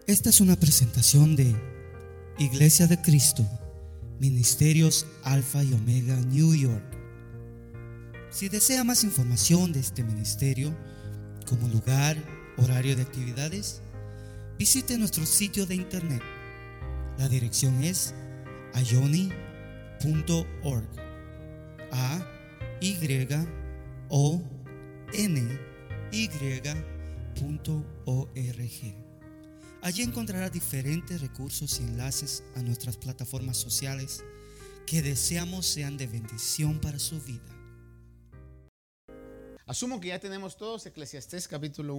Esta es una presentación de Iglesia de Cristo, Ministerios Alfa y Omega, New York. Si desea más información de este ministerio, como lugar, horario de actividades, visite nuestro sitio de internet. La dirección es ayoni.org. ayony.org. Allí encontrará diferentes recursos y enlaces a nuestras plataformas sociales que deseamos sean de bendición para su vida. Asumo que ya tenemos todos Eclesiastés capítulo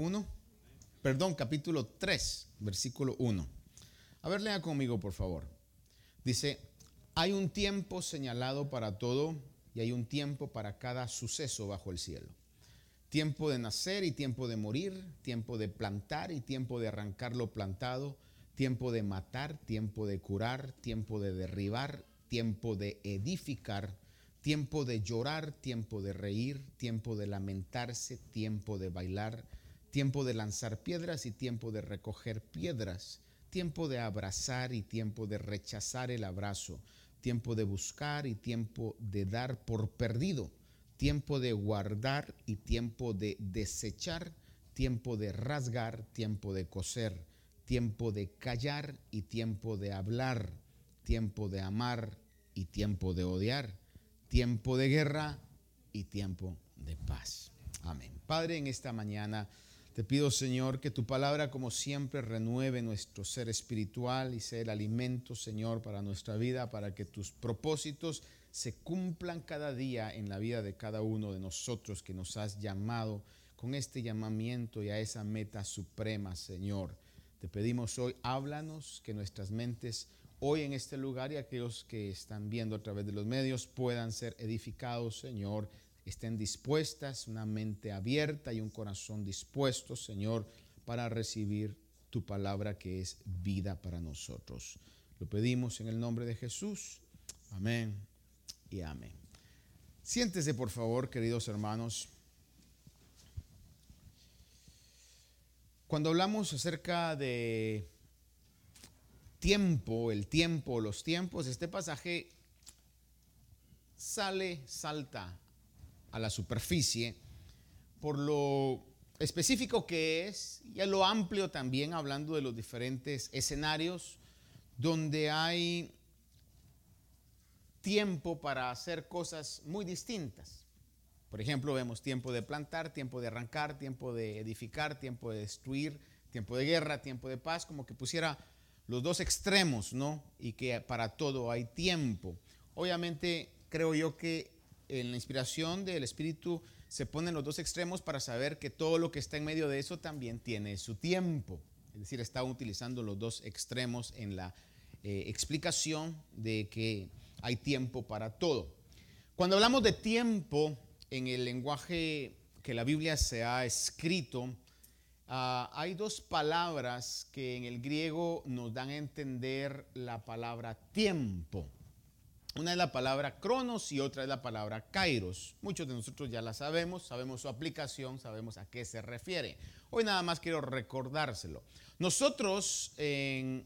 3, versículo 1. A ver, lea conmigo, por favor. Dice: hay un tiempo señalado para todo y hay un tiempo para cada suceso bajo el cielo. Tiempo de nacer y tiempo de morir, tiempo de plantar y tiempo de arrancar lo plantado, tiempo de matar, tiempo de curar, tiempo de derribar, tiempo de edificar, tiempo de llorar, tiempo de reír, tiempo de lamentarse, tiempo de bailar, tiempo de lanzar piedras y tiempo de recoger piedras, tiempo de abrazar y tiempo de rechazar el abrazo, tiempo de buscar y tiempo de dar por perdido, tiempo de guardar y tiempo de desechar, tiempo de rasgar, tiempo de coser, tiempo de callar y tiempo de hablar, tiempo de amar y tiempo de odiar, tiempo de guerra y tiempo de paz. Amén. Padre, en esta mañana te pido, Señor, que tu palabra, como siempre, renueve nuestro ser espiritual y sea el alimento, Señor, para nuestra vida, para que tus propósitos se cumplan cada día en la vida de cada uno de nosotros que nos has llamado con este llamamiento y a esa meta suprema, Señor. Te pedimos hoy, háblanos, que nuestras mentes hoy en este lugar y aquellos que están viendo a través de los medios puedan ser edificados, Señor. Estén dispuestas, una mente abierta y un corazón dispuesto, Señor, para recibir tu palabra que es vida para nosotros. Lo pedimos en el nombre de Jesús. Amén y amén. Siéntese, por favor, queridos hermanos. Cuando hablamos acerca de tiempo, el tiempo, los tiempos, este pasaje salta a la superficie por lo específico que es y a lo amplio también, hablando de los diferentes escenarios donde hay tiempo para hacer cosas muy distintas. Por ejemplo, vemos tiempo de plantar, tiempo de arrancar, tiempo de edificar, tiempo de destruir, tiempo de guerra, tiempo de paz, como que pusiera los dos extremos, ¿no? Y que para todo hay tiempo. Obviamente, creo yo que en la inspiración del Espíritu se ponen los dos extremos para saber que todo lo que está en medio de eso también tiene su tiempo. Es decir, está utilizando los dos extremos en la explicación de que hay tiempo para todo. Cuando hablamos de tiempo en el lenguaje que la Biblia se ha escrito, hay dos palabras que en el griego nos dan a entender la palabra tiempo. Una es la palabra cronos y otra es la palabra kairos. Muchos de nosotros ya la sabemos su aplicación, sabemos a qué se refiere. Hoy nada más quiero recordárselo. Nosotros en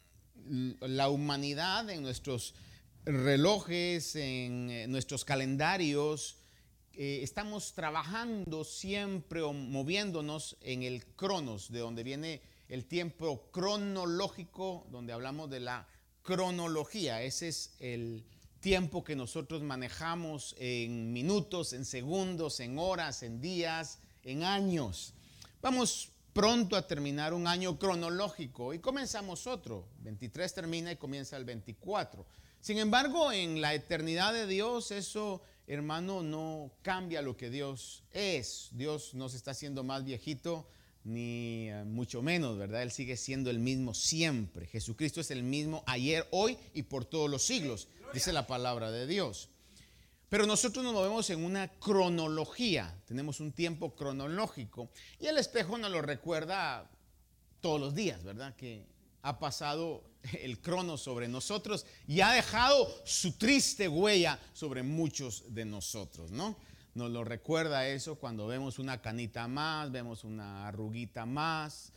la humanidad, en nuestros relojes, en nuestros calendarios, estamos trabajando siempre o moviéndonos en el cronos, de donde viene el tiempo cronológico, donde hablamos de la cronología. Ese es el tiempo que nosotros manejamos en minutos, en segundos, en horas, en días, en años. Vamos pronto a terminar un año cronológico y comenzamos otro. 23 termina y comienza el 24. Sin embargo, en la eternidad de Dios, eso, hermano, no cambia lo que Dios es. Dios no se está haciendo más viejito, ni mucho menos, ¿verdad? Él sigue siendo el mismo siempre. Jesucristo es el mismo ayer, hoy y por todos los siglos, dice la palabra de Dios. Pero nosotros nos movemos en una cronología, tenemos un tiempo cronológico y el espejo nos lo recuerda todos los días, ¿verdad? Que ha pasado el crono sobre nosotros y ha dejado su triste huella sobre muchos de nosotros, ¿no? Nos lo recuerda eso cuando vemos una canita más, vemos una arruguita más,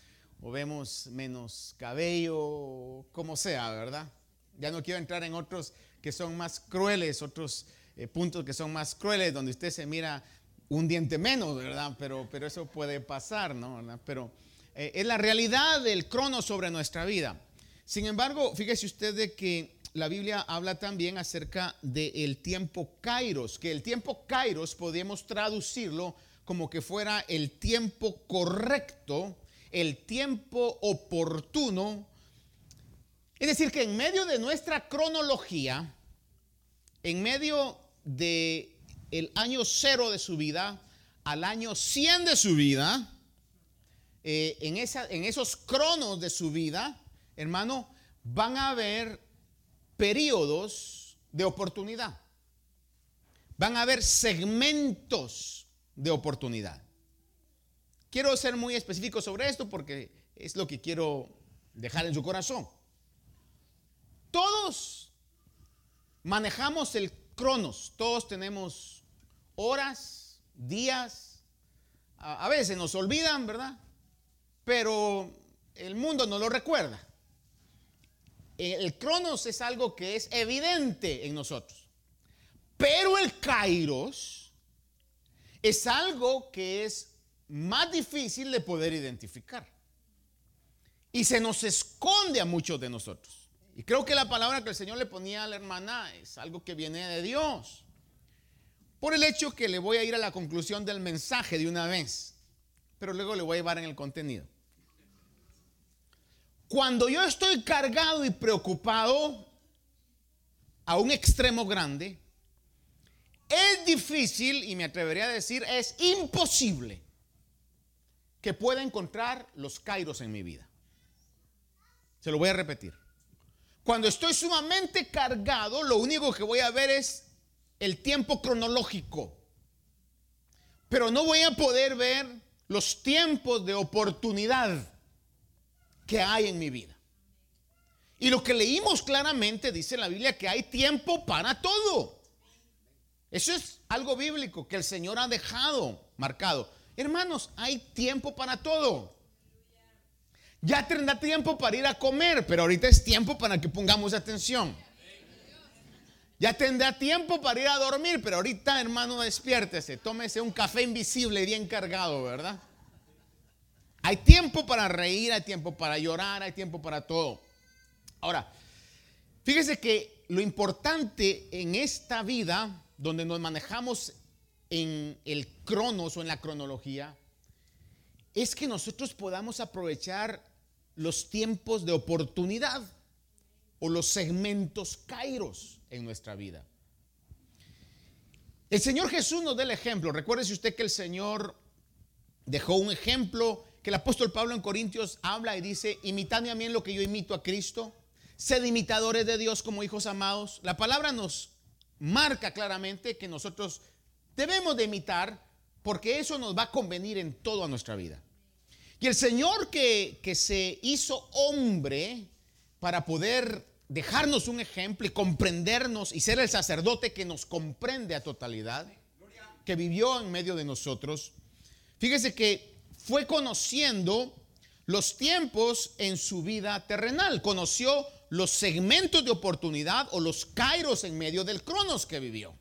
o vemos menos cabello, como sea, ¿verdad? Ya no quiero entrar en otros que son más crueles, otros puntos que son más crueles, donde usted se mira un diente menos, ¿verdad? Pero eso puede pasar, ¿no? ¿Verdad? Pero es la realidad del cronos sobre nuestra vida. Sin embargo, fíjese usted de que la Biblia habla también acerca del tiempo kairos, que el tiempo kairos podemos traducirlo como que fuera el tiempo correcto, el tiempo oportuno. Es decir, que en medio de nuestra cronología, en medio de el año 0 de su vida al año 100 de su vida, en esos cronos de su vida, hermano, van a haber periodos de oportunidad. Van a haber segmentos de oportunidad. Quiero ser muy específico sobre esto porque es lo que quiero dejar en su corazón. Todos manejamos el cronos, todos tenemos horas, días, a veces nos olvidan, ¿verdad? Pero el mundo no lo recuerda. El cronos es algo que es evidente en nosotros, pero el kairos es algo que es más difícil de poder identificar y se nos esconde a muchos de nosotros. Y creo que la palabra que el Señor le ponía a la hermana es algo que viene de Dios, por el hecho que le voy a ir a la conclusión del mensaje de una vez, pero luego le voy a llevar en el contenido. Cuando yo estoy cargado y preocupado a un extremo grande, es difícil, y me atrevería a decir, es imposible que pueda encontrar los kairos en mi vida. Se lo voy a repetir. Cuando estoy sumamente cargado, lo único que voy a ver es el tiempo cronológico, pero no voy a poder ver los tiempos de oportunidad que hay en mi vida. Y lo que leímos claramente dice en la Biblia que hay tiempo para todo. Eso es algo bíblico que el Señor ha dejado marcado. Hermanos, hay tiempo para todo. Ya tendrá tiempo para ir a comer, pero ahorita es tiempo para que pongamos atención. Ya tendrá tiempo para ir a dormir, pero ahorita, hermano, despiértese, tómese un café invisible bien cargado, ¿verdad? Hay tiempo para reír, hay tiempo para llorar, hay tiempo para todo. Ahora, fíjese que lo importante en esta vida, donde nos manejamos en el cronos o en la cronología, es que nosotros podamos aprovechar los tiempos de oportunidad o los segmentos kairos en nuestra vida. El Señor Jesús nos da el ejemplo. Recuérdese usted que el Señor dejó un ejemplo que el apóstol Pablo en Corintios habla y dice: imitadme a mí en lo que yo imito a Cristo, sed imitadores de Dios como hijos amados. La palabra nos marca claramente que nosotros debemos de imitar, porque eso nos va a convenir en toda nuestra vida. Y el Señor que se hizo hombre para poder dejarnos un ejemplo y comprendernos y ser el sacerdote que nos comprende a totalidad, que vivió en medio de nosotros, fíjese que fue conociendo los tiempos en su vida terrenal, conoció los segmentos de oportunidad o los kairos en medio del cronos que vivió.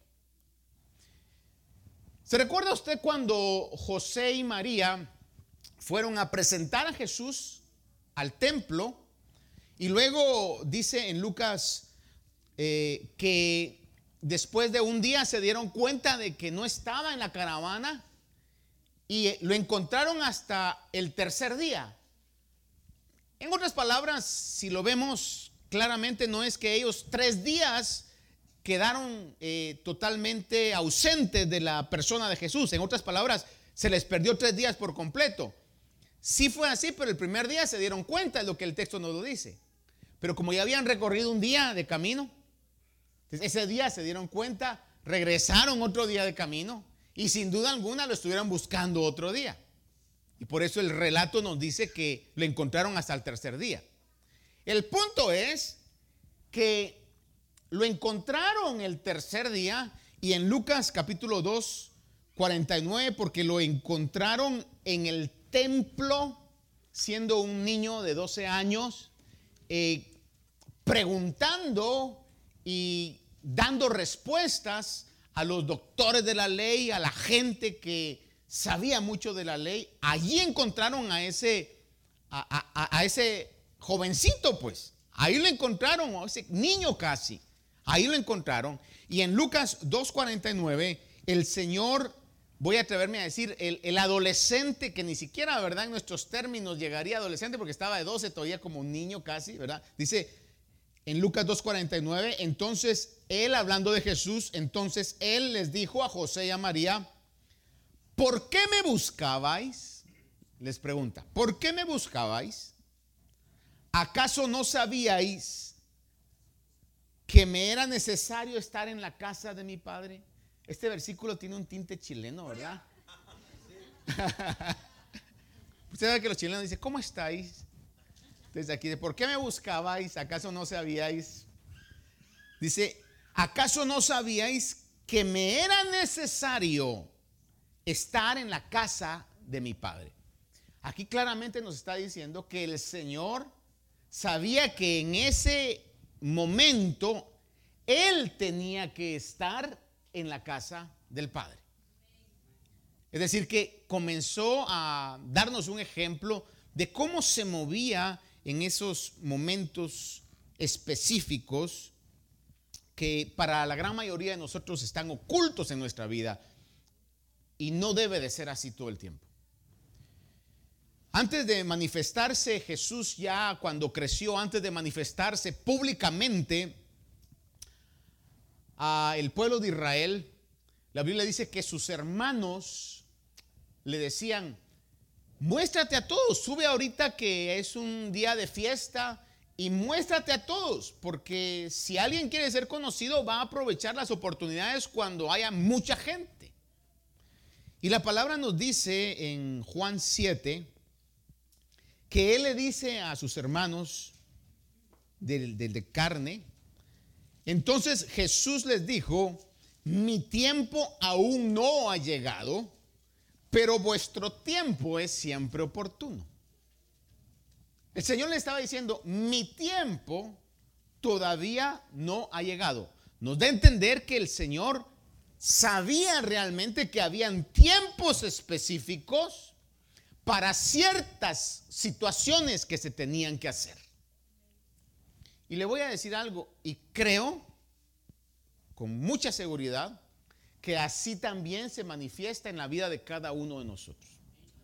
¿Se recuerda usted cuando José y María fueron a presentar a Jesús al templo? Y luego dice en Lucas que después de un día se dieron cuenta de que no estaba en la caravana y lo encontraron hasta el tercer día. En otras palabras, si lo vemos claramente, no es que ellos 3 días quedaron totalmente ausentes de la persona de Jesús. En otras palabras, se les perdió 3 días por completo. Sí fue así, pero el primer día se dieron cuenta de lo que el texto nos lo dice. Pero como ya habían recorrido un día de camino, ese día se dieron cuenta, regresaron otro día de camino y sin duda alguna lo estuvieron buscando otro día. Y por eso el relato nos dice que lo encontraron hasta el tercer día. El punto es que lo encontraron el tercer día, y en Lucas capítulo 2, 49, porque lo encontraron en el templo siendo un niño de 12 años, preguntando y dando respuestas a los doctores de la ley, a la gente que sabía mucho de la ley. Allí encontraron a ese jovencito, pues. Ahí lo encontraron, a ese niño casi. Ahí lo encontraron. Y en Lucas 2:49, el Señor, voy a atreverme a decir, el adolescente, que ni siquiera, ¿verdad?, en nuestros términos llegaría adolescente, porque estaba de 12 todavía como un niño casi, ¿verdad? Dice en Lucas 2:49, entonces él, hablando de Jesús, entonces él les dijo a José y a María: ¿por qué me buscabais? Les pregunta, ¿por qué me buscabais? ¿Acaso no sabíais que me era necesario estar en la casa de mi padre? Este versículo tiene un tinte chileno, ¿verdad? Usted sabe que los chilenos dicen, ¿cómo estáis? Desde aquí, ¿por qué me buscabais? ¿Acaso no sabíais? Dice, ¿acaso no sabíais que me era necesario estar en la casa de mi padre? Aquí claramente nos está diciendo que el Señor sabía que en ese momento Él tenía que estar en la casa del Padre. Es decir, que comenzó a darnos un ejemplo de cómo se movía en esos momentos específicos que para la gran mayoría de nosotros están ocultos en nuestra vida, y no debe de ser así todo el tiempo. Antes de manifestarse Jesús, ya cuando creció, antes de manifestarse públicamente al pueblo de Israel, la Biblia dice que sus hermanos le decían: muéstrate a todos, sube ahorita que es un día de fiesta y muéstrate a todos, porque si alguien quiere ser conocido va a aprovechar las oportunidades cuando haya mucha gente. Y la palabra nos dice en Juan 7 que Él le dice a sus hermanos de carne. Entonces Jesús les dijo: mi tiempo aún no ha llegado, pero vuestro tiempo es siempre oportuno. El Señor le estaba diciendo: mi tiempo todavía no ha llegado. Nos da a entender que el Señor sabía realmente que habían tiempos específicos para ciertas situaciones que se tenían que hacer. Y le voy a decir algo, y creo con mucha seguridad que así también se manifiesta en la vida de cada uno de nosotros.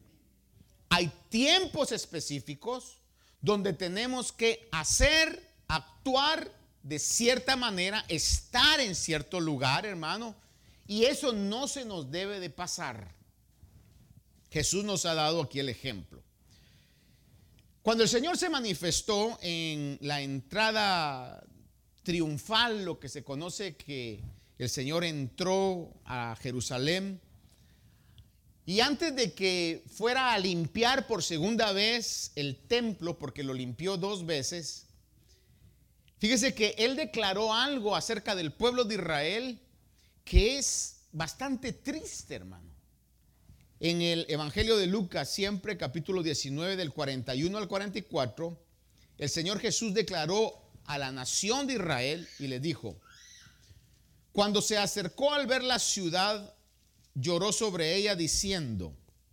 Hay tiempos específicos donde tenemos que hacer, actuar de cierta manera, estar en cierto lugar, hermano, y eso no se nos debe de pasar. Jesús nos ha dado aquí el ejemplo. Cuando el Señor se manifestó en la entrada triunfal, lo que se conoce que el Señor entró a Jerusalén, y antes de que fuera a limpiar por segunda vez el templo, porque lo limpió 2 veces, fíjese que Él declaró algo acerca del pueblo de Israel que es bastante triste, hermano. En el Evangelio de Lucas, siempre capítulo 19 del 41 al 44, el Señor Jesús declaró a la nación de Israel y le dijo: cuando se acercó al ver la ciudad, lloró sobre ella diciendo: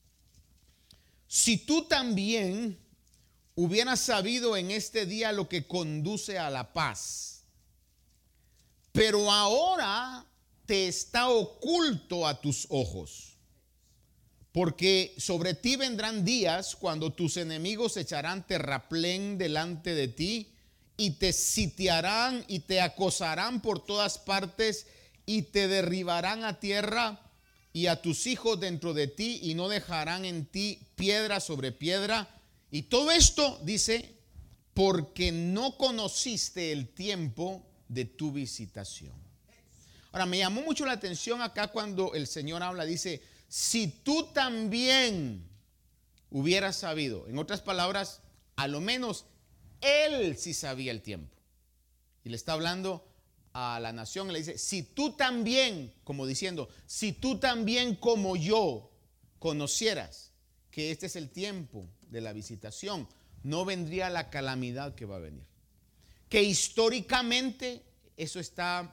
si tú también hubieras sabido en este día lo que conduce a la paz, pero ahora te está oculto a tus ojos. Porque sobre ti vendrán días cuando tus enemigos echarán terraplén delante de ti y te sitiarán y te acosarán por todas partes y te derribarán a tierra y a tus hijos dentro de ti y no dejarán en ti piedra sobre piedra. Y todo esto, dice, porque no conociste el tiempo de tu visitación. Ahora, me llamó mucho la atención acá cuando el Señor habla, dice: si tú también hubieras sabido. En otras palabras, a lo menos Él sí sabía el tiempo. Y le está hablando a la nación, le dice: si tú también, como diciendo, si tú también como yo conocieras que este es el tiempo de la visitación, no vendría la calamidad que va a venir. Que históricamente eso está,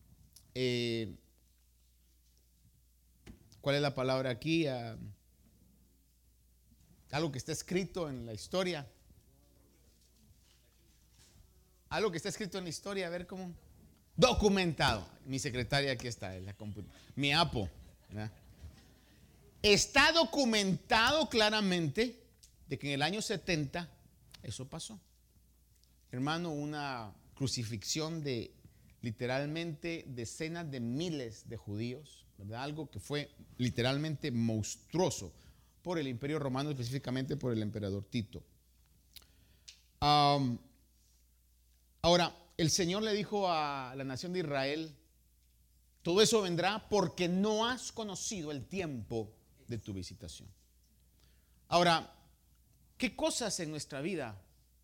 ¿cuál es la palabra aquí? Algo que está escrito en la historia. Algo que está escrito en la historia, a ver cómo. Documentado. Mi secretaria aquí está, en la computadora. Mi apo. ¿Verdad? Está documentado claramente de que en el año 70 eso pasó. Hermano, una crucifixión de literalmente decenas de miles de judíos, ¿verdad? Algo que fue literalmente monstruoso por el Imperio Romano, específicamente por el emperador Tito. Ahora, el Señor le dijo a la nación de Israel: todo eso vendrá porque no has conocido el tiempo de tu visitación. Ahora, ¿qué cosas en nuestra vida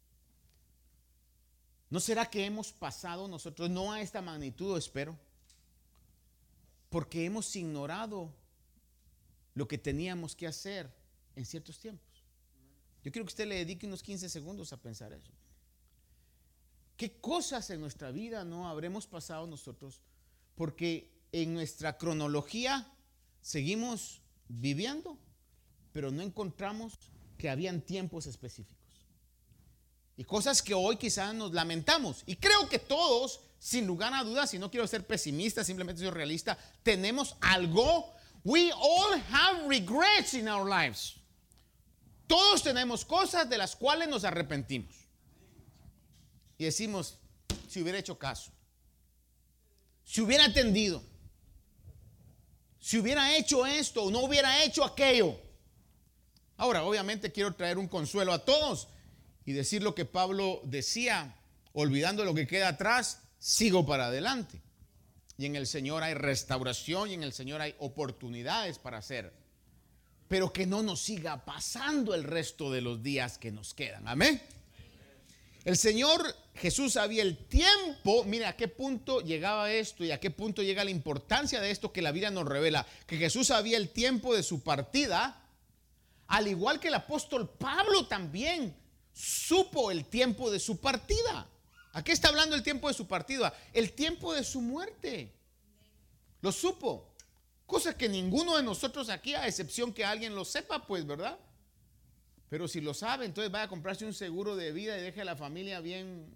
no será que hemos pasado nosotros, no a esta magnitud, espero, porque hemos ignorado lo que teníamos que hacer en ciertos tiempos? Yo quiero que usted le dedique unos 15 segundos a pensar eso. ¿Qué cosas en nuestra vida no habremos pasado nosotros porque en nuestra cronología seguimos viviendo, pero no encontramos que habían tiempos específicos? Y cosas que hoy quizás nos lamentamos. Y creo que todos, sin lugar a dudas, y no quiero ser pesimista, simplemente soy realista, tenemos algo. We all have regrets in our lives. Todos tenemos cosas de las cuales nos arrepentimos. Y decimos: si hubiera hecho caso, si hubiera atendido, si hubiera hecho esto o no hubiera hecho aquello. Ahora, obviamente quiero traer un consuelo a todos y decir lo que Pablo decía: olvidando lo que queda atrás, sigo para adelante. Y en el Señor hay restauración y en el Señor hay oportunidades para hacer, pero que no nos siga pasando el resto de los días que nos quedan. Amén. El Señor Jesús sabía el tiempo. Mira a qué punto llegaba esto y a qué punto llega la importancia de esto que la Biblia nos revela, que Jesús sabía el tiempo de su partida, al igual que el apóstol Pablo también supo el tiempo de su partida. ¿A qué está hablando el tiempo de su partida? El tiempo de su muerte. Lo supo. Cosa que ninguno de nosotros aquí, a excepción que alguien lo sepa, pues, ¿verdad? Pero si lo sabe, entonces vaya a comprarse un seguro de vida y deje a la familia bien,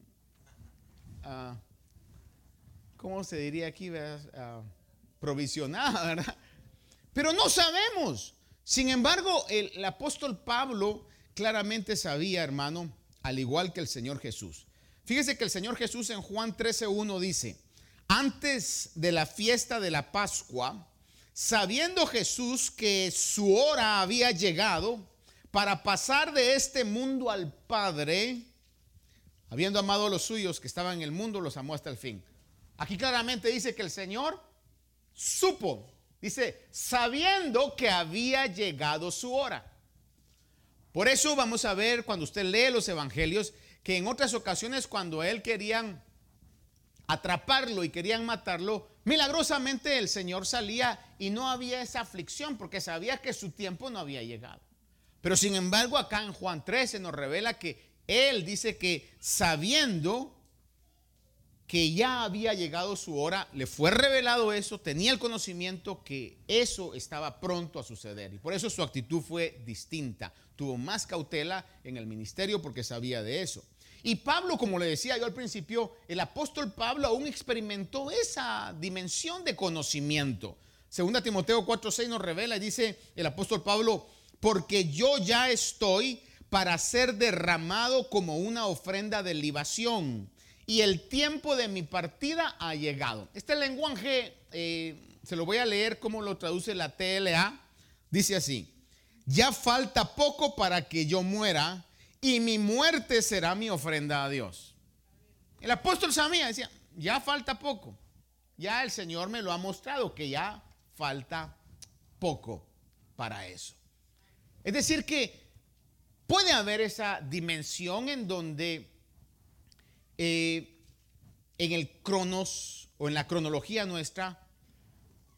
¿cómo se diría aquí? Provisionada, ¿verdad? Pero no sabemos. Sin embargo, el apóstol Pablo claramente sabía, hermano, al igual que el Señor Jesús. Fíjese que el Señor Jesús en Juan 13:1 dice: antes de la fiesta de la Pascua, sabiendo Jesús que su hora había llegado para pasar de este mundo al Padre, habiendo amado a los suyos que estaban en el mundo, los amó hasta el fin. Aquí claramente dice que el Señor supo, dice, sabiendo que había llegado su hora. Por eso vamos a ver, cuando usted lee los evangelios, que en otras ocasiones cuando a él querían atraparlo y querían matarlo, milagrosamente el Señor salía y no había esa aflicción porque sabía que su tiempo no había llegado. Pero sin embargo, acá en Juan 13 nos revela que él dice que sabiendo que ya había llegado su hora, le fue revelado eso, tenía el conocimiento que eso estaba pronto a suceder. Y por eso su actitud fue distinta. Tuvo más cautela en el ministerio porque sabía de eso. Y Pablo, como le decía yo al principio, el apóstol Pablo aún experimentó esa dimensión de conocimiento. 2 Timoteo 4:6 nos revela y dice el apóstol Pablo: porque yo ya estoy para ser derramado como una ofrenda de libación, y el tiempo de mi partida ha llegado. Este lenguaje, se lo voy a leer como lo traduce la TLA. Dice así: ya falta poco para que yo muera, y mi muerte será mi ofrenda a Dios. El apóstol sabía, decía, ya falta poco. Ya el Señor me lo ha mostrado que ya falta poco para eso. Es decir que puede haber esa dimensión en donde en el cronos o en la cronología nuestra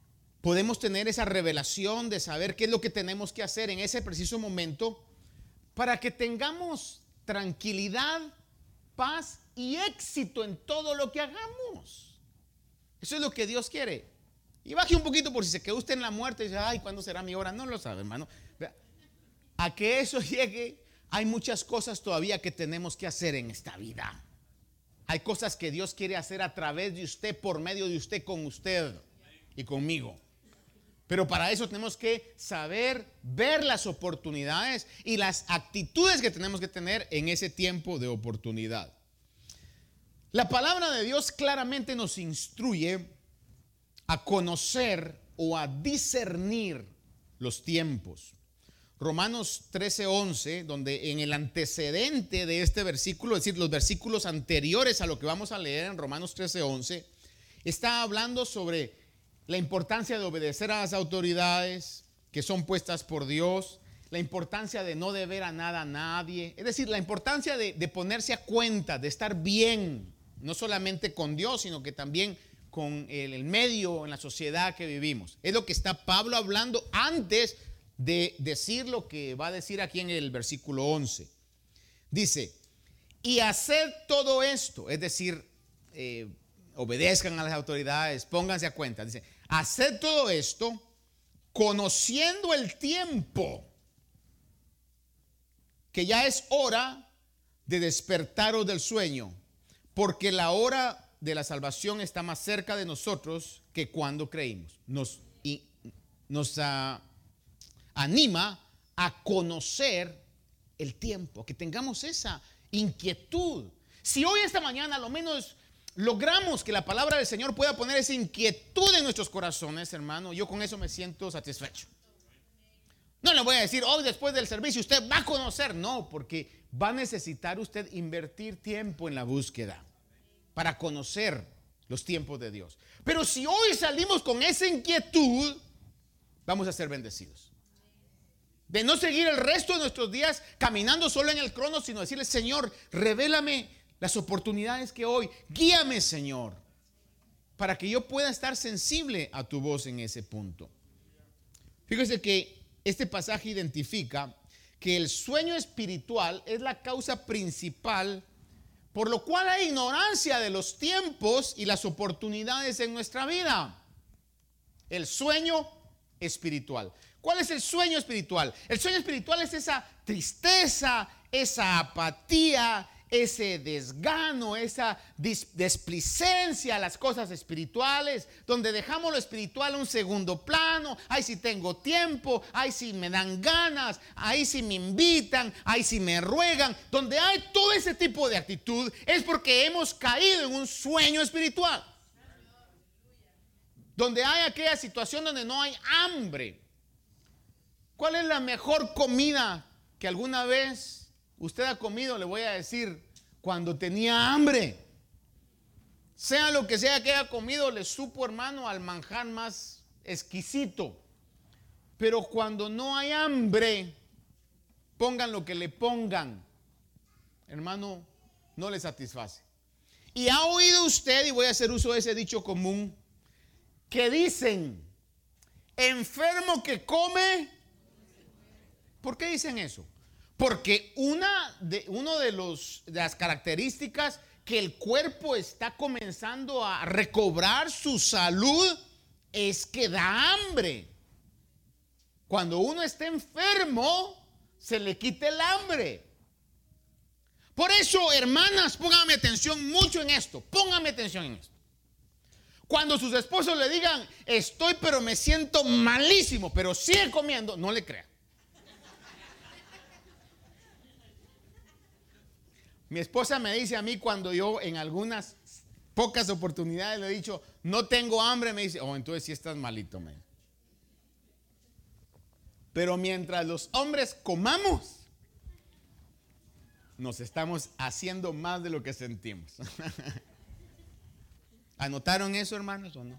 podemos tener esa revelación de saber qué es lo que tenemos que hacer en ese preciso momento, para que tengamos tranquilidad, paz y éxito en todo lo que hagamos. Eso es lo que Dios quiere. Y baje un poquito por si se quedó usted en la muerte y dice, ay, ¿cuándo será mi hora? No lo sabe, hermano. A que eso llegue, hay muchas cosas todavía que tenemos que hacer en esta vida. Hay cosas que Dios quiere hacer a través de usted, por medio de usted, con usted y conmigo. Pero para eso tenemos que saber ver las oportunidades y las actitudes que tenemos que tener en ese tiempo de oportunidad. La palabra de Dios claramente nos instruye a conocer o a discernir los tiempos. Romanos 13:11, donde en el antecedente de este versículo, es decir, los versículos anteriores a lo que vamos a leer en Romanos 13:11, está hablando sobre la importancia de obedecer a las autoridades que son puestas por Dios, la importancia de no deber a nada a nadie, es decir, la importancia de ponerse a cuenta, de estar bien, no solamente con Dios, sino que también con el medio, en la sociedad que vivimos. Es lo que está Pablo hablando antes de decir lo que va a decir aquí en el versículo 11. Dice, y haced todo esto, es decir, obedezcan a las autoridades, pónganse a cuenta. Dice, haced todo esto conociendo el tiempo, que ya es hora de despertaros del sueño, porque la hora de la salvación está más cerca de nosotros que cuando creímos. Nos anima a conocer el tiempo, que tengamos esa inquietud. Si hoy, esta mañana, a lo menos logramos que la palabra del Señor pueda poner esa inquietud en nuestros corazones, hermano, yo con eso me siento satisfecho. No le voy a decir, hoy después del servicio usted va a conocer. No, porque va a necesitar usted invertir tiempo en la búsqueda para conocer los tiempos de Dios. Pero si hoy salimos con esa inquietud, vamos a ser bendecidos. De no seguir el resto de nuestros días caminando solo en el cronos, sino decirle, Señor, revélame las oportunidades que hoy, guíame, Señor, para que yo pueda estar sensible a tu voz en ese punto. Fíjese que este pasaje identifica que el sueño espiritual es la causa principal por lo cual hay ignorancia de los tiempos y las oportunidades en nuestra vida. El sueño espiritual. ¿Cuál es el sueño espiritual? El sueño espiritual es esa tristeza, esa apatía, ese desgano, esa desplicencia a las cosas espirituales, donde dejamos lo espiritual a un segundo plano. Ay, si tengo tiempo, ay, si me dan ganas, ay, si me invitan, ay, si me ruegan. Donde hay todo ese tipo de actitud es porque hemos caído en un sueño espiritual. Donde hay aquella situación donde no hay hambre. ¿Cuál es la mejor comida que alguna vez usted ha comido? Le voy a decir, cuando tenía hambre. Sea lo que sea que haya comido, le supo, hermano, al manjar más exquisito. Pero cuando no hay hambre, pongan lo que le pongan, hermano, no le satisface. Y ha oído usted, y voy a hacer uso de ese dicho común, que dicen, enfermo que come. ¿Por qué dicen eso? Porque una de las características que el cuerpo está comenzando a recobrar su salud es que da hambre. Cuando uno está enfermo, se le quita el hambre. Por eso, hermanas, pónganme atención mucho en esto. Pónganme atención en esto. Cuando sus esposos le digan, estoy pero me siento malísimo, pero sigue comiendo, no le crean. Mi esposa me dice a mí cuando yo en algunas pocas oportunidades le he dicho, no tengo hambre, me dice, oh, entonces sí estás malito, man. Pero mientras los hombres comamos, nos estamos haciendo más de lo que sentimos. ¿Anotaron eso, hermanos, o no?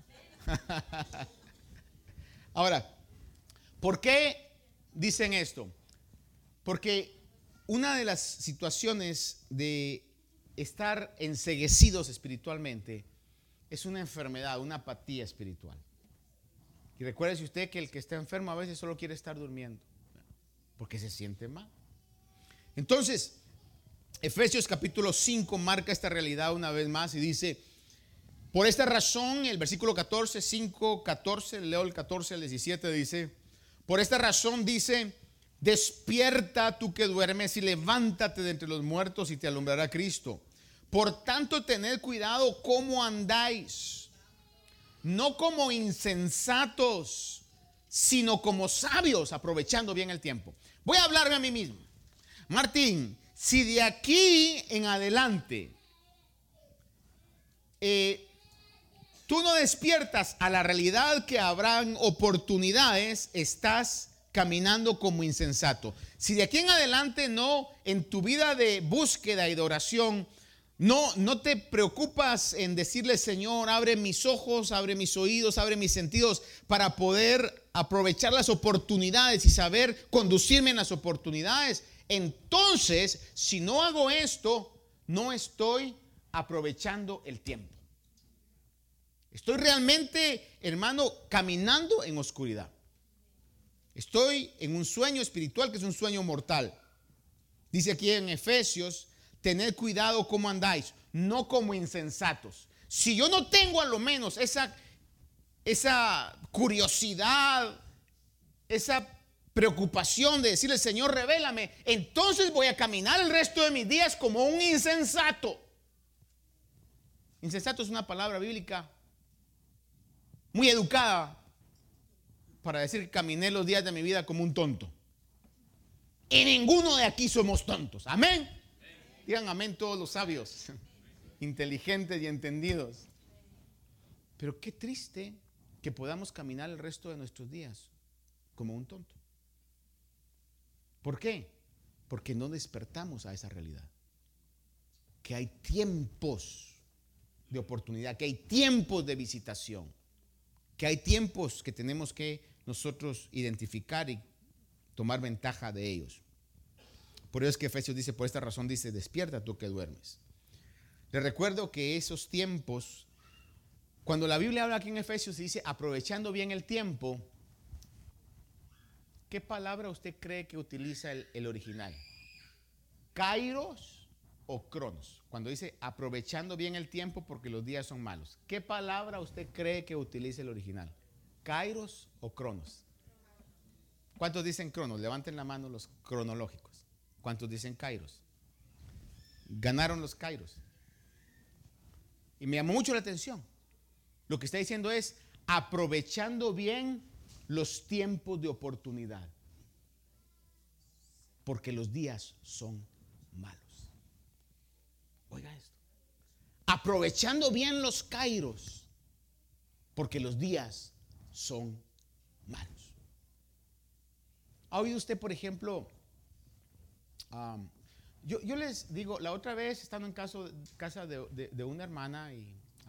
Ahora, ¿por qué dicen esto? Porque una de las situaciones de estar enceguecidos espiritualmente es una enfermedad, una apatía espiritual. Y recuérdese usted que el que está enfermo a veces solo quiere estar durmiendo porque se siente mal. Entonces, Efesios capítulo 5 marca esta realidad una vez más y dice: por esta razón, el versículo 14, 5, 14, leo el 14 al 17, dice: por esta razón dice, despierta tú que duermes y levántate de entre los muertos y te alumbrará Cristo. Por tanto, tened cuidado cómo andáis, no como insensatos, sino como sabios, aprovechando bien el tiempo. Voy a hablarme a mí mismo. Martín, si de aquí en adelante tú no despiertas a la realidad que habrán oportunidades, estás caminando como insensato. Si de aquí en adelante no, en tu vida de búsqueda y de oración, no te preocupas en decirle: Señor, abre mis ojos, abre mis oídos, abre mis sentidos para poder aprovechar las oportunidades y saber conducirme en las oportunidades. Entonces, si no hago esto, no estoy aprovechando el tiempo. Estoy realmente, hermano, caminando en oscuridad. Estoy en un sueño espiritual que es un sueño mortal. Dice aquí en Efesios: tened cuidado cómo andáis, no como insensatos. Si yo no tengo a lo menos esa curiosidad, esa preocupación de decirle: Señor, revélame, entonces voy a caminar el resto de mis días como un insensato. Insensato es una palabra bíblica muy educada para decir que caminé los días de mi vida como un tonto. Y ninguno de aquí somos tontos. Amén. Digan amén todos los sabios, inteligentes y entendidos. Pero qué triste que podamos caminar el resto de nuestros días como un tonto. ¿Por qué? Porque no despertamos a esa realidad. Que hay tiempos de oportunidad, que hay tiempos de visitación, que hay tiempos que tenemos que nosotros identificar y tomar ventaja de ellos. Por eso es que Efesios dice: por esta razón dice, despierta tú que duermes. Les recuerdo que esos tiempos, cuando la Biblia habla aquí en Efesios, dice aprovechando bien el tiempo. ¿Qué palabra usted cree que utiliza el original? ¿Kairos o cronos? Cuando dice aprovechando bien el tiempo porque los días son malos, ¿qué palabra usted cree que utiliza el original? ¿Kairos o cronos? ¿Cuántos dicen cronos? Levanten la mano los cronológicos. ¿Cuántos dicen kairos? Ganaron los kairos. Y me llamó mucho la atención. Lo que está diciendo es aprovechando bien los tiempos de oportunidad, porque los días son malos. Oiga esto: aprovechando bien los kairos, porque los días son malos. ¿Ha oído usted, por ejemplo? Yo les digo, la otra vez estando en casa de una hermana y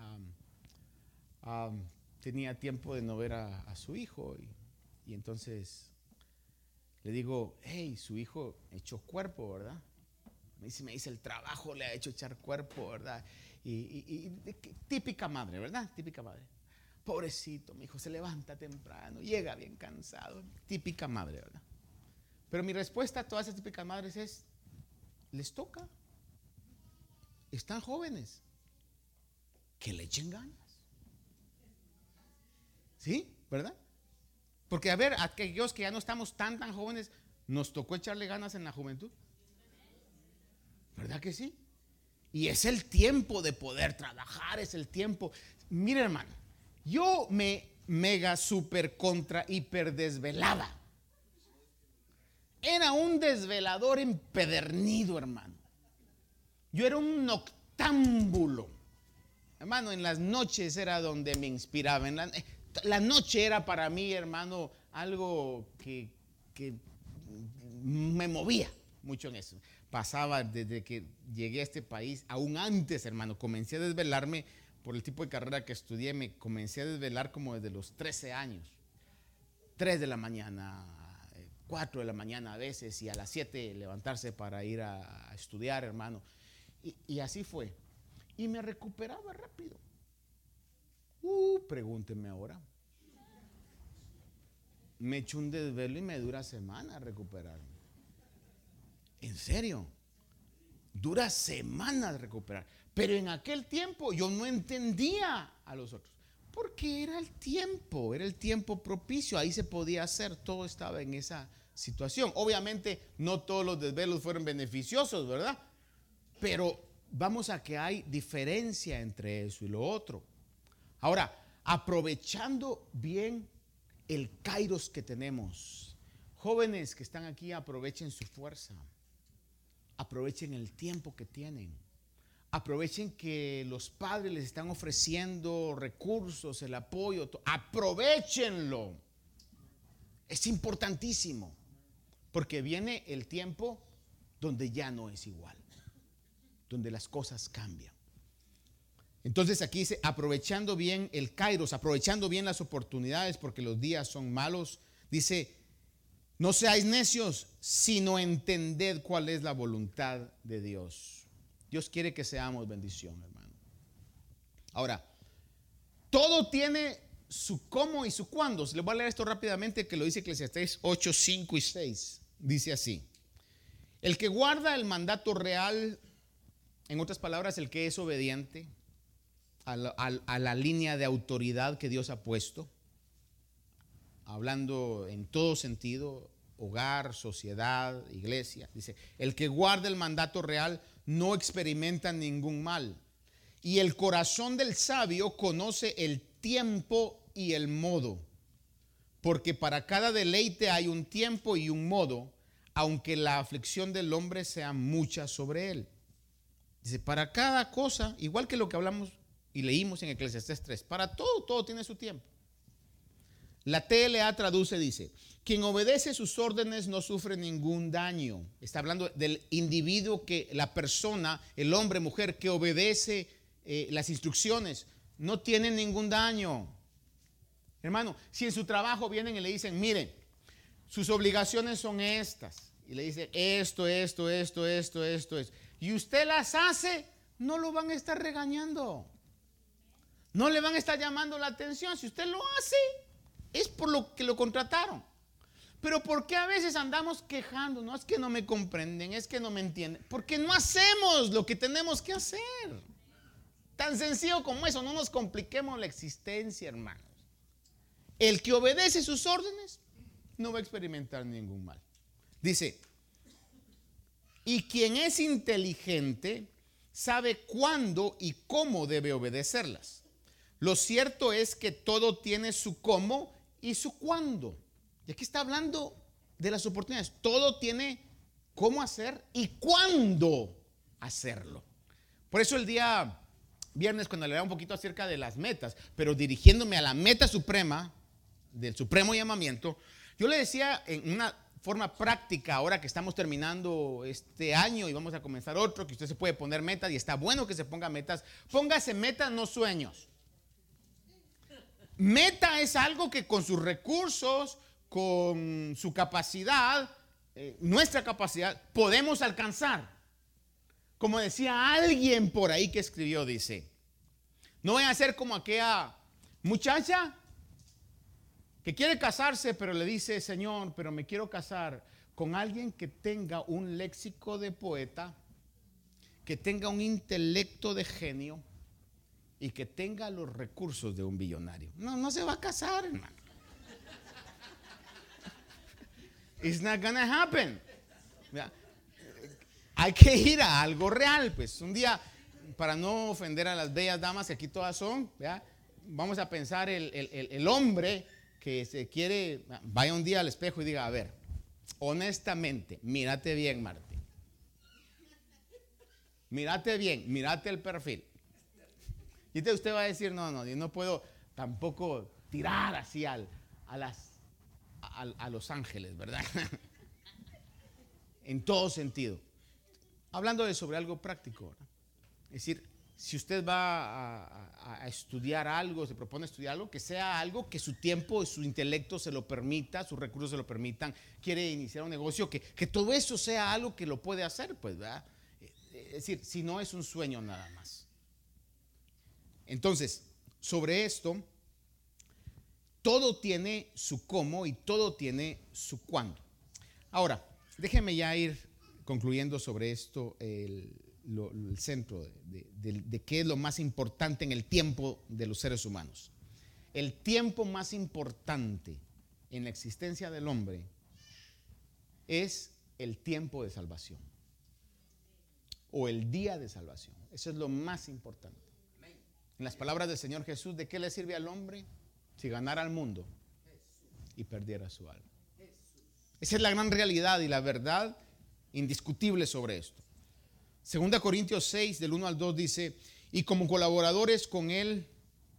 tenía tiempo de no ver a su hijo y entonces le digo: hey, su hijo echó cuerpo, ¿verdad? Me dice, el trabajo le ha hecho echar cuerpo, ¿verdad? Y típica madre, ¿verdad? Típica madre. Pobrecito, mi hijo se levanta temprano, llega bien cansado. Típica madre, ¿verdad? Pero mi respuesta a todas esas típicas madres es: les toca. Están jóvenes, que le echen ganas. ¿Sí? ¿Verdad? Porque a ver, aquellos que ya no estamos tan jóvenes, nos tocó echarle ganas en la juventud. ¿Verdad que sí? Y es el tiempo de poder trabajar, es el tiempo. Mire, hermano, yo me mega super contra hiper desvelaba. Era un desvelador empedernido, hermano. Yo era un noctámbulo. Hermano, en las noches era donde me inspiraba. La noche era para mí, hermano, algo que me movía mucho en eso. Pasaba desde que llegué a este país, aún antes, hermano, comencé a desvelarme por el tipo de carrera que estudié. Me comencé a desvelar como desde los 13 años. 3 de la mañana, 4 de la mañana a veces, y a las 7 levantarse para ir a estudiar, hermano. Y así fue. Y me recuperaba rápido. Pregúnteme ahora. Me echo un desvelo y me dura semanas recuperarme. En serio, dura semanas recuperar. Pero en aquel tiempo yo no entendía a los otros. Porque era el tiempo propicio. Ahí se podía hacer, todo estaba en esa situación. Obviamente no todos los desvelos fueron beneficiosos, ¿verdad? Pero vamos a que hay diferencia entre eso y lo otro. Ahora, aprovechando bien el kairos que tenemos. Jóvenes que están aquí, aprovechen su fuerza. Aprovechen el tiempo que tienen. Aprovechen que los padres les están ofreciendo recursos, el apoyo. Aprovechenlo. Es importantísimo. Porque viene el tiempo donde ya no es igual. Donde las cosas cambian. Entonces aquí dice, aprovechando bien el kairos, aprovechando bien las oportunidades, porque los días son malos. Dice, no seáis necios, sino entended cuál es la voluntad de Dios. Dios quiere que seamos bendición, hermano. Ahora, todo tiene su cómo y su cuándo. Les voy a leer esto rápidamente, que lo dice Eclesiastés 8, 5 y 6. Dice así: el que guarda el mandato real, en otras palabras, el que es obediente a la línea de autoridad que Dios ha puesto, hablando en todo sentido, hogar, sociedad, iglesia. Dice, el que guarda el mandato real no experimenta ningún mal. Y el corazón del sabio conoce el tiempo y el modo. Porque para cada deleite hay un tiempo y un modo, aunque la aflicción del hombre sea mucha sobre él. Dice, para cada cosa, igual que lo que hablamos y leímos en Eclesiastés 3, para todo tiene su tiempo. La TLA traduce, dice, quien obedece sus órdenes no sufre ningún daño. Está hablando del individuo, que la persona, el hombre, mujer, que obedece las instrucciones, no tiene ningún daño. Hermano, si en su trabajo vienen y le dicen, miren, sus obligaciones son estas, y le dicen esto, y usted las hace, no lo van a estar regañando. No le van a estar llamando la atención. Si usted lo hace, es por lo que lo contrataron. Pero ¿por qué a veces andamos quejando? No es que no me comprenden, es que no me entienden. Porque no hacemos lo que tenemos que hacer. Tan sencillo como eso. No nos compliquemos la existencia, hermanos. El que obedece sus órdenes no va a experimentar ningún mal. Dice, y quien es inteligente sabe cuándo y cómo debe obedecerlas. Lo cierto es que todo tiene su cómo y su cuándo. Y aquí está hablando de las oportunidades. Todo tiene cómo hacer y cuándo hacerlo. Por eso el día viernes, cuando le hablaba un poquito acerca de las metas, pero dirigiéndome a la meta suprema, del supremo llamamiento, yo le decía en una forma práctica, ahora que estamos terminando este año y vamos a comenzar otro, que usted se puede poner metas y está bueno que se ponga metas. Póngase metas, no sueños. Meta es algo que con sus recursos, con su capacidad, nuestra capacidad, podemos alcanzar. Como decía alguien por ahí que escribió, dice, no voy a ser como aquella muchacha que quiere casarse, pero le dice, Señor, pero me quiero casar con alguien que tenga un léxico de poeta, que tenga un intelecto de genio y que tenga los recursos de un billonario. No se va a casar, hermano. It's not gonna happen. Hay que ir a algo real, pues. Un día, para no ofender a las bellas damas que aquí todas son, ¿verdad? Vamos a pensar el hombre que se quiere, vaya un día al espejo y diga, a ver, honestamente, mírate bien, Martín. Mírate bien, mírate el perfil. Y entonces usted va a decir, no, yo no puedo tampoco tirar así a los ángeles, ¿verdad? En todo sentido. Hablando sobre algo práctico, ¿verdad? Es decir, si usted va a estudiar algo, se propone estudiar algo, que sea algo que su tiempo y su intelecto se lo permita, sus recursos se lo permitan, quiere iniciar un negocio, que todo eso sea algo que lo puede hacer, pues, ¿verdad? Es decir, si no es un sueño nada más. Entonces, sobre esto, todo tiene su cómo y todo tiene su cuándo. Ahora, déjeme ya ir concluyendo sobre esto, el centro de qué es lo más importante en el tiempo de los seres humanos. El tiempo más importante en la existencia del hombre es el tiempo de salvación o el día de salvación. Eso es lo más importante. En las palabras del Señor Jesús, ¿de qué le sirve al hombre si ganara al mundo y perdiera su alma? Esa es la gran realidad y la verdad indiscutible sobre esto. 2 Corintios 6, del 1 al 2 dice: y como colaboradores con Él,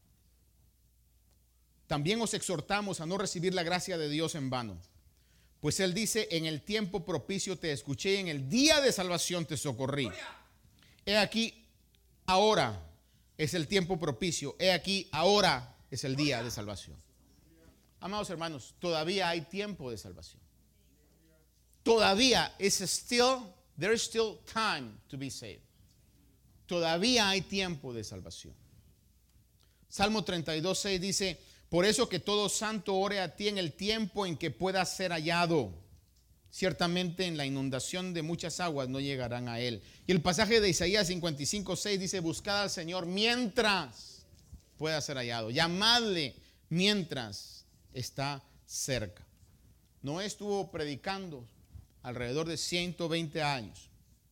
también os exhortamos a no recibir la gracia de Dios en vano. Pues Él dice: en el tiempo propicio te escuché y en el día de salvación te socorrí. He aquí, ahora es el tiempo propicio. He aquí, ahora es el día de salvación. Amados hermanos, todavía hay tiempo de salvación. Todavía there is still time to be saved. Todavía hay tiempo de salvación. Salmo 32, 6 dice: por eso que todo santo ore a ti en el tiempo en que pueda ser hallado. Ciertamente en la inundación de muchas aguas no llegarán a él. Y el pasaje de Isaías 55, 6 dice: buscad al Señor mientras pueda ser hallado. Llamadle mientras está cerca. Noé estuvo predicando alrededor de 120 años.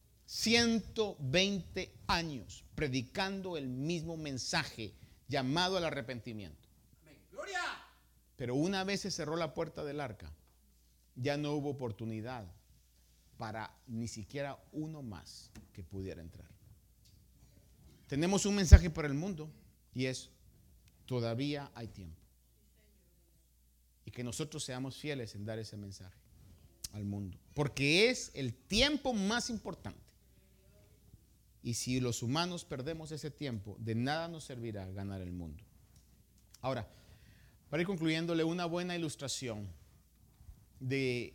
120 años predicando el mismo mensaje, llamado al arrepentimiento. Pero una vez se cerró la puerta del arca, ya no hubo oportunidad para ni siquiera uno más que pudiera entrar. Tenemos un mensaje para el mundo y es: todavía hay tiempo. Y que nosotros seamos fieles en dar ese mensaje al mundo, porque es el tiempo más importante. Y si los humanos perdemos ese tiempo, de nada nos servirá ganar el mundo. Ahora, para ir concluyéndole, una buena ilustración de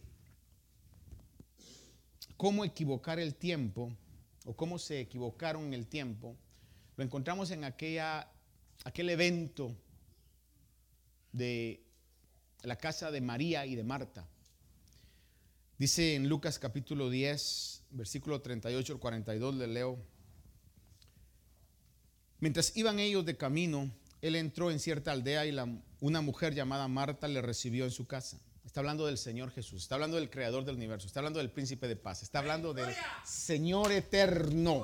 cómo equivocar el tiempo o cómo se equivocaron en el tiempo, lo encontramos en aquel evento de la casa de María y de Marta. Dice en Lucas capítulo 10, versículo 38 al 42, le leo: mientras iban ellos de camino, él entró en cierta aldea y una mujer llamada Marta le recibió en su casa. Está hablando del Señor Jesús, está hablando del creador del universo, está hablando del príncipe de paz, está hablando del Señor eterno.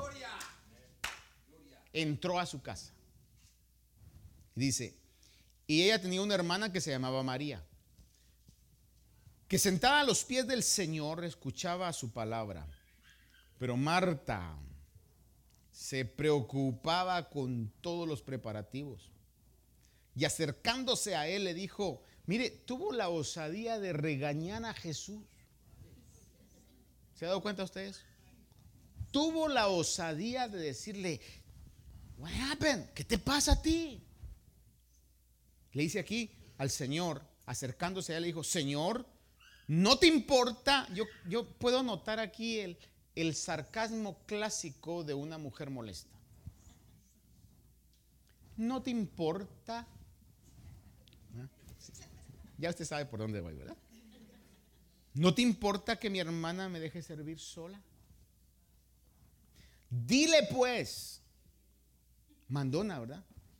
Entró a su casa. Y dice: y ella tenía una hermana que se llamaba María, que sentada a los pies del Señor escuchaba su palabra. Pero Marta se preocupaba con todos los preparativos. Y acercándose a él le dijo: mire, tuvo la osadía de regañar a Jesús. ¿Se ha dado cuenta ustedes? Tuvo la osadía de decirle: what happened? ¿Qué te pasa a ti? Le dice aquí al Señor, acercándose a él, le dijo: Señor, ¿no te importa? Yo puedo notar aquí el sarcasmo clásico de una mujer molesta. ¿No te importa? Ya usted sabe por dónde voy, ¿verdad? ¿No te importa que mi hermana me deje servir sola? Dile pues. Mandona, ¿verdad?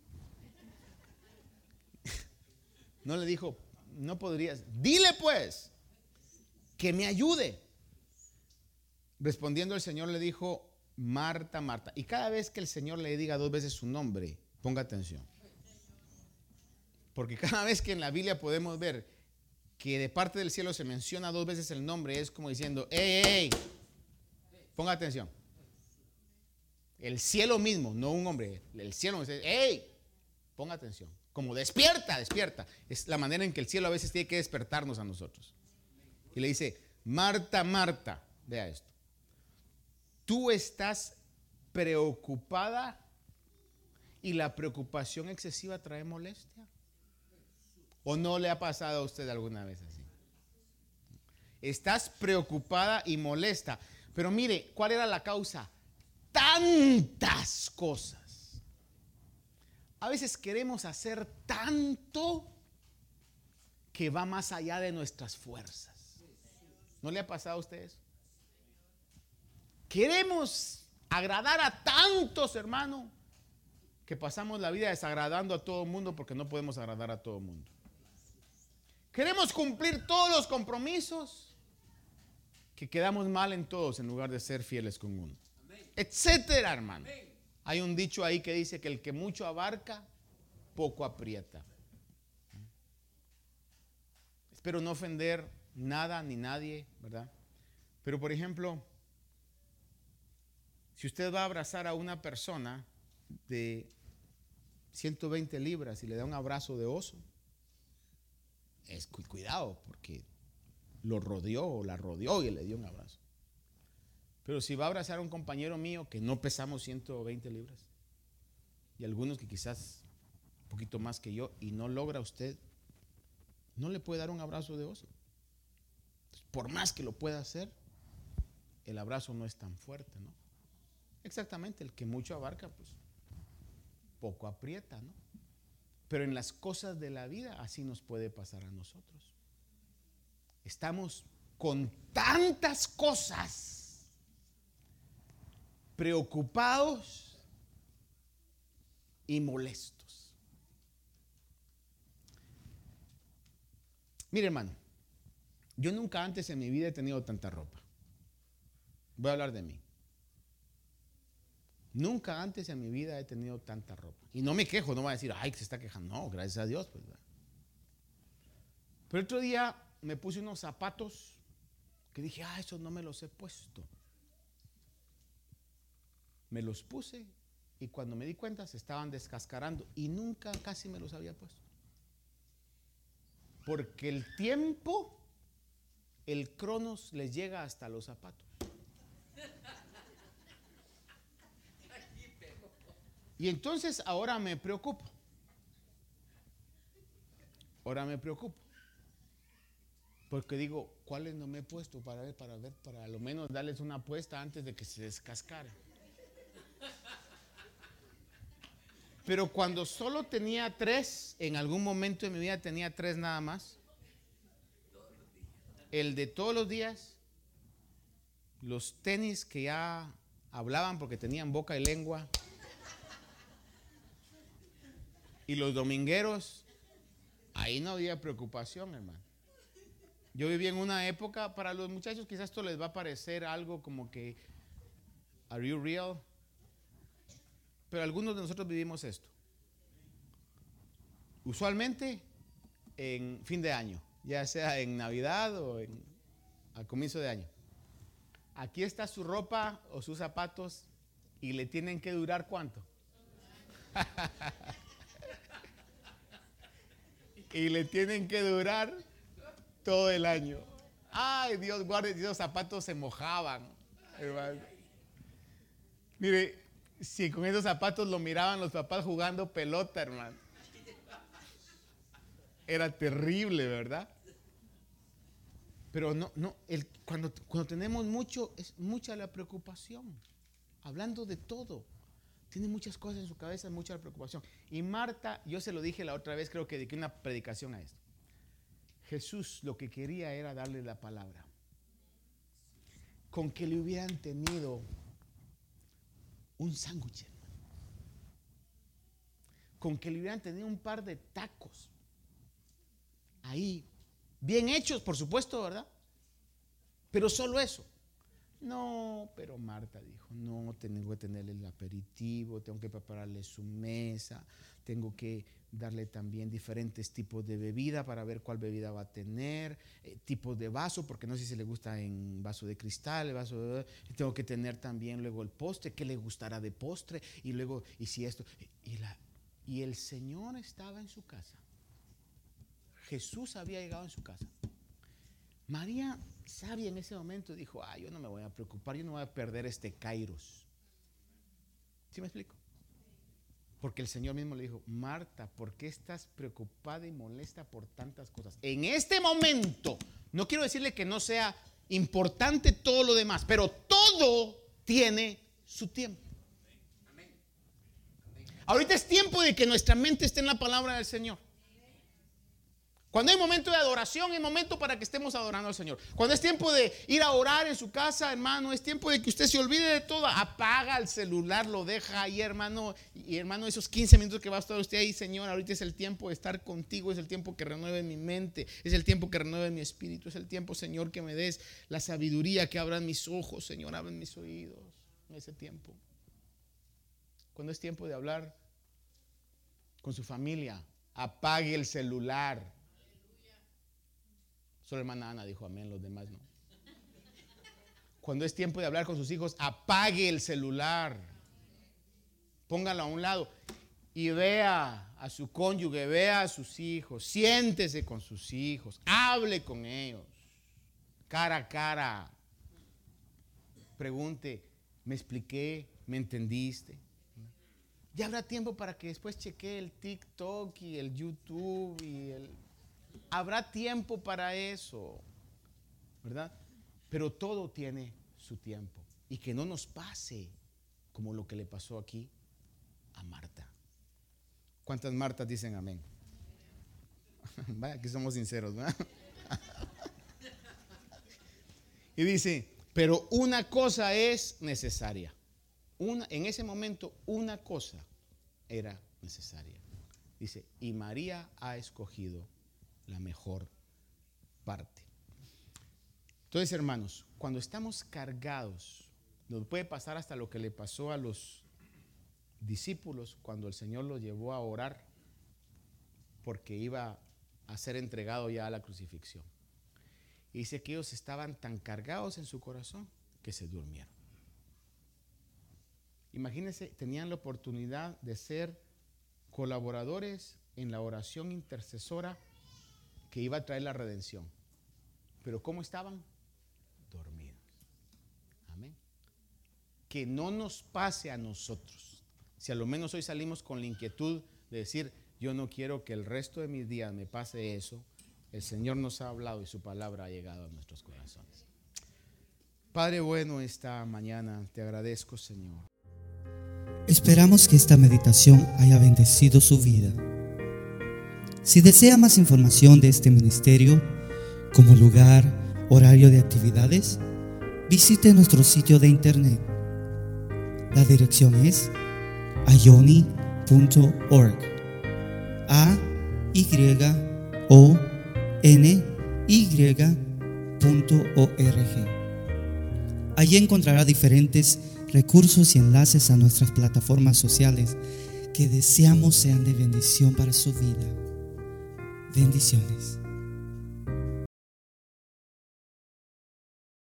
No le dijo: no podrías. Dile pues que me ayude. Respondiendo el Señor le dijo: Marta, Marta. Y cada vez que el Señor le diga 2 veces su nombre, ponga atención. Porque cada vez que en la Biblia podemos ver que de parte del cielo se menciona 2 veces el nombre, es como diciendo: ¡ey! Ponga atención. El cielo mismo, no un hombre, el cielo dice: ¡ey! Ponga atención. Como despierta, despierta. Es la manera en que el cielo a veces tiene que despertarnos a nosotros. Y le dice: Marta, Marta, vea esto. Tú estás preocupada y la preocupación excesiva trae molestia. ¿O no le ha pasado a usted alguna vez así? Estás preocupada y molesta. Pero mire, ¿cuál era la causa? Tantas cosas. A veces queremos hacer tanto que va más allá de nuestras fuerzas. ¿No le ha pasado a ustedes? Queremos agradar a tantos, hermano, que pasamos la vida desagradando a todo el mundo porque no podemos agradar a todo el mundo. Queremos cumplir todos los compromisos que quedamos mal en todos en lugar de ser fieles con uno. Etcétera, hermano. Hay un dicho ahí que dice que el que mucho abarca, poco aprieta. Espero no ofender nada ni nadie, ¿verdad? Pero por ejemplo, si usted va a abrazar a una persona de 120 libras y le da un abrazo de oso, es cuidado porque lo rodeó o la rodeó y le dio un abrazo. Pero si va a abrazar a un compañero mío que no pesamos 120 libras y algunos que quizás un poquito más que yo y no logra usted, no le puede dar un abrazo de oso. Por más que lo pueda hacer, el abrazo no es tan fuerte, ¿no? Exactamente, el que mucho abarca, pues poco aprieta, ¿no? Pero en las cosas de la vida así nos puede pasar a nosotros. Estamos con tantas cosas, preocupados y molestos. Mire, hermano, yo nunca antes en mi vida he tenido tanta ropa. Voy a hablar de mí. Nunca antes en mi vida he tenido tanta ropa. Y no me quejo, no voy a decir, ay, que se está quejando. No, gracias a Dios, pues. Pero otro día me puse unos zapatos que dije, esos no me los he puesto. Me los puse y cuando me di cuenta se estaban descascarando y nunca casi me los había puesto. Porque el tiempo, el cronos les llega hasta los zapatos. Y entonces ahora me preocupo. Porque digo, ¿cuáles no me he puesto para ver, para a lo menos darles una puesta antes de que se descascara? Pero cuando solo tenía 3, en algún momento de mi vida tenía 3 nada más. El de todos los días, los tenis que ya hablaban porque tenían boca y lengua, y los domingueros, ahí no había preocupación, hermano. Yo viví en una época, para los muchachos quizás esto les va a parecer algo como que, ¿are you real? Pero algunos de nosotros vivimos esto. Usualmente en fin de año, ya sea en Navidad o al comienzo de año. Aquí está su ropa o sus zapatos y le tienen que durar ¿cuánto? Y le tienen que durar todo el año. Ay, Dios guarde, esos zapatos se mojaban, hermano. Mire, si con esos zapatos lo miraban los papás jugando pelota, hermano. Era terrible, ¿verdad? Pero cuando tenemos mucho, es mucha la preocupación. Hablando de todo. Tiene muchas cosas en su cabeza, mucha la preocupación. Y Marta, yo se lo dije la otra vez, creo que dediqué una predicación a esto. Jesús lo que quería era darle la palabra. Con que le hubieran tenido un sándwich, con que le hubieran tenido un par de tacos ahí, bien hechos, por supuesto, ¿verdad? Pero solo eso. No, pero Marta dijo, no, tengo que tenerle el aperitivo, tengo que prepararle su mesa, tengo que darle también diferentes tipos de bebida para ver cuál bebida va a tener, tipos de vaso, porque no sé si le gusta en vaso de cristal, tengo que tener también luego el postre, qué le gustará de postre, y luego, y si esto, y el Señor estaba en su casa. Jesús había llegado en su casa. María, sabia en ese momento, dijo, yo no me voy a preocupar, yo no voy a perder este kairos. ¿Sí me explico? Porque el Señor mismo le dijo, Marta, ¿por qué estás preocupada y molesta por tantas cosas? En este momento, no quiero decirle que no sea importante todo lo demás, pero todo tiene su tiempo. Ahorita es tiempo de que nuestra mente esté en la palabra del Señor. Cuando hay momento de adoración, hay momento para que estemos adorando al Señor. Cuando es tiempo de ir a orar en su casa, hermano, es tiempo de que usted se olvide de todo. Apaga el celular, lo deja ahí, hermano. Y hermano, esos 15 minutos que va a estar usted ahí, Señor, ahorita es el tiempo de estar contigo. Es el tiempo que renueve mi mente. Es el tiempo que renueve mi espíritu. Es el tiempo, Señor, que me des la sabiduría, que abran mis ojos, Señor, abran mis oídos. En ese tiempo. Cuando es tiempo de hablar con su familia, apague el celular. Solo hermana Ana dijo amén, los demás no. Cuando es tiempo de hablar con sus hijos, apague el celular. Póngalo a un lado y vea a su cónyuge, vea a sus hijos, siéntese con sus hijos, hable con ellos, cara a cara. Pregunte, ¿me expliqué? ¿Me entendiste? Ya habrá tiempo para que después chequee el TikTok y el YouTube y habrá tiempo para eso, ¿verdad? Pero todo tiene su tiempo. Y que no nos pase como lo que le pasó aquí a Marta. ¿Cuántas Martas dicen amén? Vaya, aquí somos sinceros, ¿verdad? Y dice, pero una cosa es necesaria. En ese momento, una cosa era necesaria. Dice, y María ha escogido la mejor parte. Entonces, hermanos, cuando estamos cargados, nos puede pasar hasta lo que le pasó a los discípulos cuando el Señor los llevó a orar porque iba a ser entregado ya a la crucifixión. Y dice que ellos estaban tan cargados en su corazón que se durmieron. Imagínense, tenían la oportunidad de ser colaboradores en la oración intercesora que iba a traer la redención. Pero ¿cómo estaban? Dormidos. Amén. Que no nos pase a nosotros. Si a lo menos hoy salimos con la inquietud de decir, yo no quiero que el resto de mis días me pase eso, el Señor nos ha hablado y su palabra ha llegado a nuestros corazones. Padre bueno, esta mañana te agradezco, Señor. Esperamos que esta meditación haya bendecido su vida. Si desea más información de este ministerio, como lugar, horario de actividades, visite nuestro sitio de internet. La dirección es ayoni.org. ayony.org. Allí encontrará diferentes recursos y enlaces a nuestras plataformas sociales que deseamos sean de bendición para su vida. Bendiciones.